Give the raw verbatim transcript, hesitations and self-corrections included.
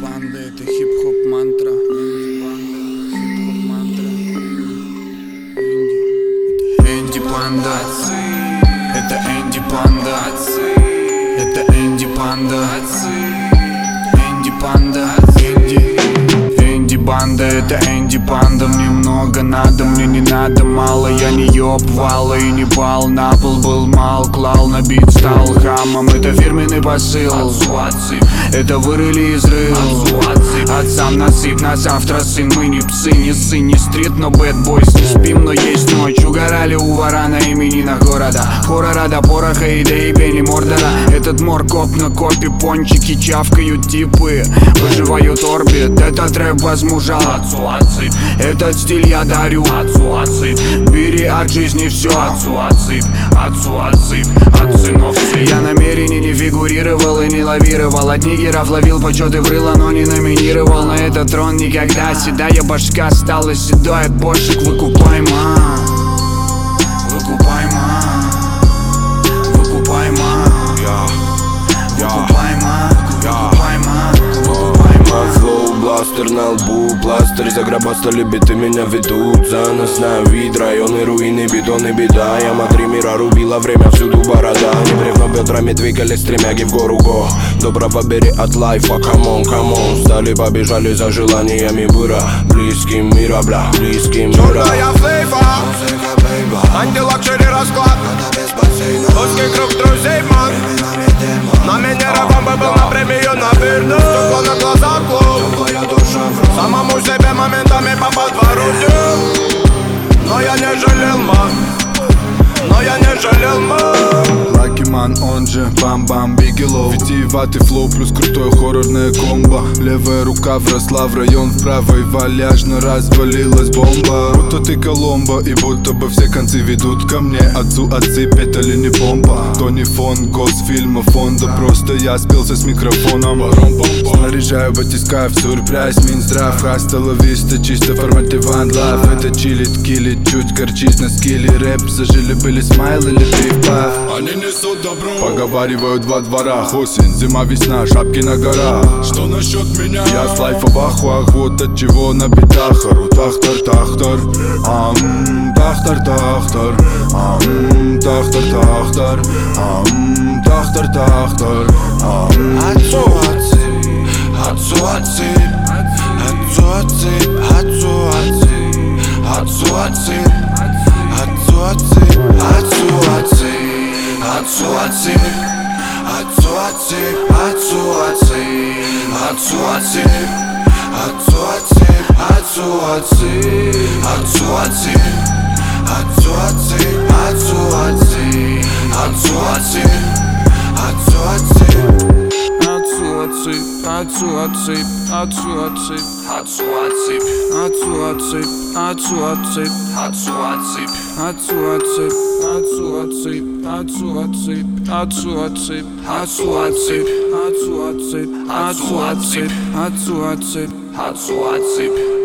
Панда — это хип-хоп мантра. Хип-хоп мантра. Энди Панда. Это Энди Панда. Это Энди Панда. Энди Панда. Энди. Энди Банда, это Энди Панда. Мне много надо, мне не надо мало. Я не ёбвала и не пал. На пол был мал, клал, на бит стал хамом. Это фирменный посыл. Это вырыли из рыл. Отцам насыпь, на завтра сын. Мы не псы, не сын, не стрит, но бэд бойс. Не спим, но есть ночь. Угорали у вора именина города. Хоррора до пороха и до ебени мордора. Этот моркоп на копе, пончики чавкают типы. Выживают орбит, этот рэп возмужал. Отцу отсыпь, этот стиль я дарю. Отцу отсыпь, бери от жизни все. Отцу отсыпь, отцу отсыпь, от сынов сыпь. Я намеренно не фигурировал и не лавировал. От нигеров ловил почеты в рыло, но не номинировал на этот трон никогда. Седая башка стала седой от бошек. Выкупай, ма, выкупай, ма, выкупай, ма, выкупай, ма, выкупай, ма, выкупай, ма. Флоу, бластер на лбу, пластырь загробастали, биты меня ведут. За нас на вид, районы, руины, бетон и беда. Яма три мира рубила, время всюду борода. Небрежно бедрами двигались стремяги в гору го. Доброго бери от лайфа, камон, камон. Стали, побежали за желаниями быра. Близким мира, бля, близким мира. Черная флейва, анти-лакшери расклад. Узкий круг друзей, ман. На минера бомба был на премию на бирду. Стекло на глазах, клуб. Самому себе моментами по подворотню. Но я не жалел, ман. Но я не жалел, ман. Лакиман, он же бам-бам, бигелоу. Витиеватый флоу плюс крутое хоррорное комбо. Левая рука вросла в район, в правой валяжно развалилась бомба. Будто ты Коломбо, и будто бы все концы ведут ко мне. Отцу отсыпь, это ли не помпа? То не фон госфильма фонда, просто я спелся с микрофоном. Снаряжаю, батискаю в сюрприз, Минздрав, хаста лависта, чисто формате ван лайф. Это чилит, килит, чуть горчит на скилле. Рэп зажили были смайл или пив-паф. Они несут добро. Поговаривают во дворах. Осень, зима, весна, шапки на горах. Что насчет меня? Я с лайфа в ахуах, вот от чего на битах ору. Тахтар, тахтар, ам, тахтар, тахтар, ам, тахтар, тахтар, ам, тахтар, тахтар, ам. Отцу отсыпь, отцу отсыпь, отцу отсыпь, отцу отсыпь, отцу отсыпь, отцу отсыпь, отцу отсыпь, отцу отсыпь, отцу отсыпь, отцу отсыпь, отцу отсыпь, отцу отсыпь, отцу отсыпь, отцу отсыпь, отцу отсыпь, отцу отсыпь, отцу отсыпь, отцу отсыпь. Отцу отсыпь, отцу отсыпь, отцу отсыпь, отцу отсыпь, отцу отсыпь, отцу отсыпь, отцу отсыпь, отцу отсыпь, отцу отсыпь, отцу отсыпь, отцу отсыпь, отцу отсыпь, отцу отсыпь, отцу отсыпь, отцу отсыпь, отцу отсыпь, отцу отсыпь.